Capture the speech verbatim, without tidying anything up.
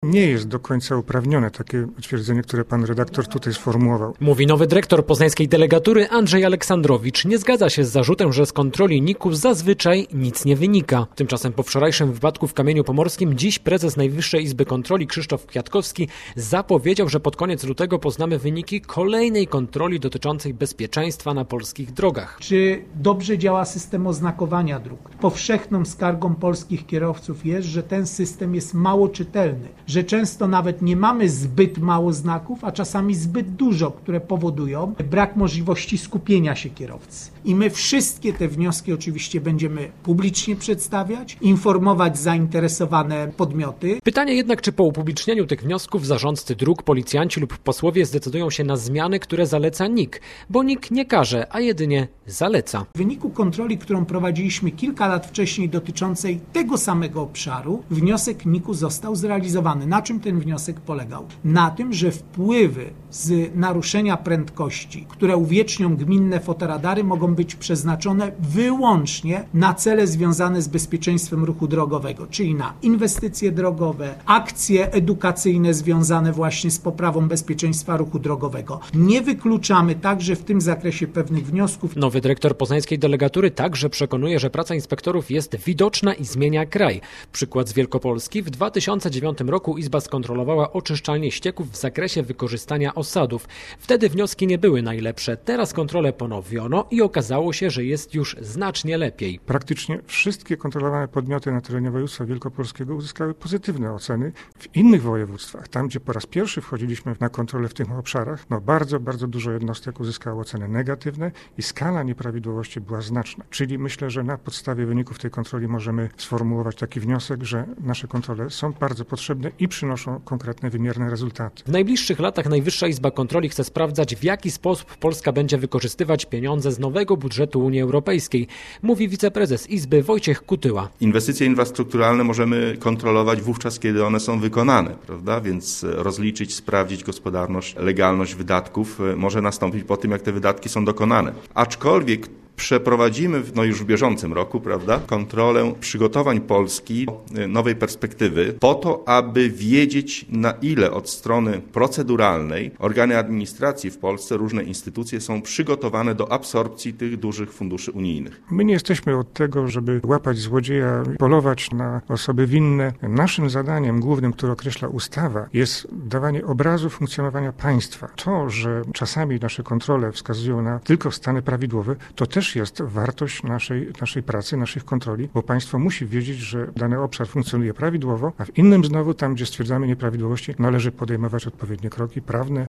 Nie jest do końca uprawnione takie twierdzenie, które pan redaktor tutaj sformułował. Mówi nowy dyrektor poznańskiej delegatury Andrzej Aleksandrowicz. Nie zgadza się z zarzutem, że z kontroli ników zazwyczaj nic nie wynika. Tymczasem po wczorajszym wypadku w Kamieniu Pomorskim dziś prezes Najwyższej Izby Kontroli Krzysztof Kwiatkowski zapowiedział, że pod koniec lutego poznamy wyniki kolejnej kontroli dotyczącej bezpieczeństwa na polskich drogach. Czy dobrze działa system oznakowania dróg? Powszechną skargą polskich kierowców jest, że ten system jest mało czytelny, że często nawet nie mamy zbyt mało znaków, a czasami zbyt dużo, które powodują brak możliwości skupienia się kierowcy. I my wszystkie te wnioski oczywiście będziemy publicznie przedstawiać, informować zainteresowane podmioty. Pytanie jednak, czy po upublicznieniu tych wniosków zarządcy dróg, policjanci lub posłowie zdecydują się na zmiany, które zaleca N I K, bo N I K nie każe, a jedynie zaleca. W wyniku kontroli, którą prowadziliśmy kilka lat wcześniej dotyczącej tego samego obszaru, wniosek N I K-u został zrealizowany. Na czym ten wniosek polegał? Na tym, że wpływy z naruszenia prędkości, które uwiecznią gminne fotoradary, mogą być przeznaczone wyłącznie na cele związane z bezpieczeństwem ruchu drogowego, czyli na inwestycje drogowe, akcje edukacyjne związane właśnie z poprawą bezpieczeństwa ruchu drogowego. Nie wykluczamy także w tym zakresie pewnych wniosków. Nowy dyrektor poznańskiej delegatury także przekonuje, że praca inspektorów jest widoczna i zmienia kraj. Przykład z Wielkopolski. W dwa tysiące dziewiątym roku Izba skontrolowała oczyszczalnie ścieków w zakresie wykorzystania osadów. Wtedy wnioski nie były najlepsze. Teraz kontrolę ponowiono i okazało się, że jest już znacznie lepiej. Praktycznie wszystkie kontrolowane podmioty na terenie województwa wielkopolskiego uzyskały pozytywne oceny. W innych województwach, tam gdzie po raz pierwszy wchodziliśmy na kontrolę w tych obszarach, no bardzo, bardzo dużo jednostek uzyskało oceny negatywne i skala nieprawidłowości była znaczna. Czyli myślę, że na podstawie wyników tej kontroli możemy sformułować taki wniosek, że nasze kontrole są bardzo potrzebne i przynoszą konkretne, wymierne rezultaty. W najbliższych latach Najwyższa Izba Kontroli chce sprawdzać, w jaki sposób Polska będzie wykorzystywać pieniądze z nowego budżetu Unii Europejskiej, mówi wiceprezes Izby Wojciech Kutyła. Inwestycje infrastrukturalne możemy kontrolować wówczas, kiedy one są wykonane, prawda? Więc rozliczyć, sprawdzić gospodarność, legalność wydatków może nastąpić po tym, jak te wydatki są dokonane. Aczkolwiek przeprowadzimy no już w bieżącym roku, prawda, kontrolę przygotowań Polski do nowej perspektywy po to, aby wiedzieć, na ile od strony proceduralnej organy administracji w Polsce, różne instytucje są przygotowane do absorpcji tych dużych funduszy unijnych. My nie jesteśmy od tego, żeby łapać złodzieja, polować na osoby winne. Naszym zadaniem głównym, które określa ustawa, jest dawanie obrazu funkcjonowania państwa. To, że czasami nasze kontrole wskazują na tylko stany prawidłowe, to też jest wartość naszej, naszej pracy, naszych kontroli, bo państwo musi wiedzieć, że dany obszar funkcjonuje prawidłowo, a w innym znowu, tam gdzie stwierdzamy nieprawidłowości, należy podejmować odpowiednie kroki prawne.